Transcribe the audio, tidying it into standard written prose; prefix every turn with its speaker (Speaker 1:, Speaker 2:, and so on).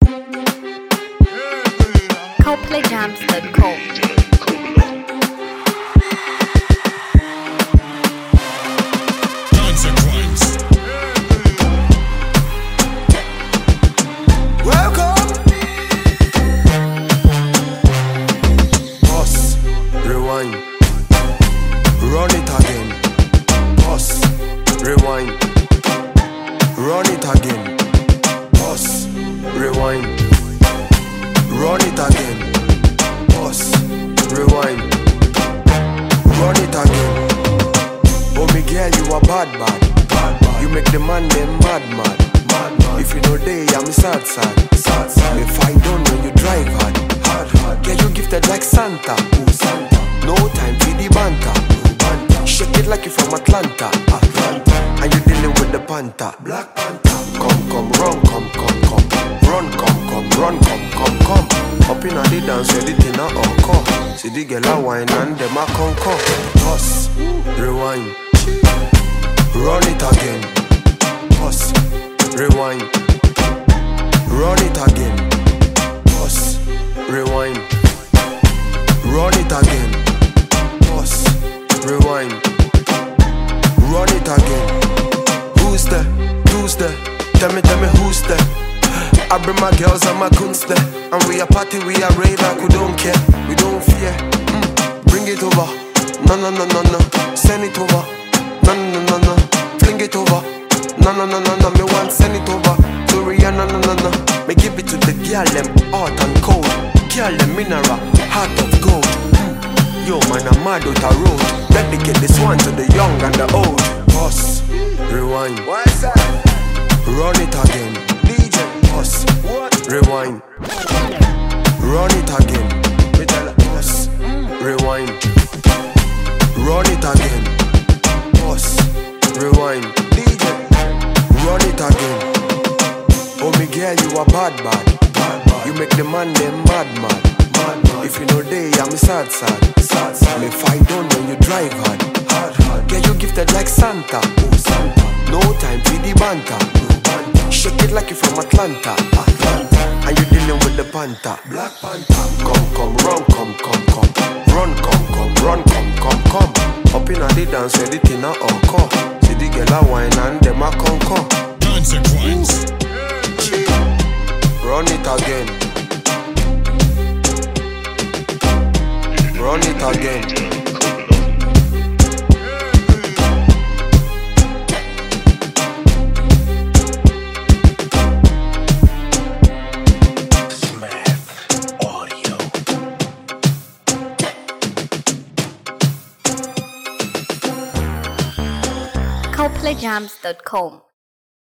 Speaker 1: ColdPlayJams.com.
Speaker 2: Welcome. Pause, rewind, run it again. Pause, rewind, run it again. Pause, rewind, run it again. Pause, rewind, run it again. Oh me girl, you a bad. You make the man them mad. If you know day, I'm sad. Me find on when you drive hard. Get you gifted like Santa. No time for the banter. Shake it like you from Atlanta. And you dealing with the panther. Black Panther. Come, run, come. Run, come. Up in the dance, ready to not come. See the girl a wine and them a come. Pause, rewind, run it again. Pause, rewind, run it again. Pause, rewind, run it again. Pause, rewind, run it again. Who's there? Tell me who's there? I bring my girls and my guns there. And we a party, we a rave like we don't care. We don't fear. Bring it over. No. Send it over. No. Fling it over. No. Me want send it over to Rihanna. No. Me give it to the girl them hot and cold. Girl them mineral, heart of gold. Yo man, I'm mad out a road. Dedicate this one to the young and the old. Pause, rewind. What's that? Run it again. DJ, pause, rewind. Run it again. Pause, rewind. Run it again. Pause, rewind. DJ, run it again. Oh me girl, you a bad. You make the man them mad. If you know day, I'm sad. Me fight on when you drive hard. Get you gifted like Santa. No time for the banter. Shake it like you from Atlanta. And you dealing with the panther. Black Panther. Come, run, come. Run, come. Up in the dance, ready to not come. See the girl a wine and them a come.
Speaker 3: Consequence.
Speaker 2: Run it again. Run it again.
Speaker 1: ColdPlayJams.com.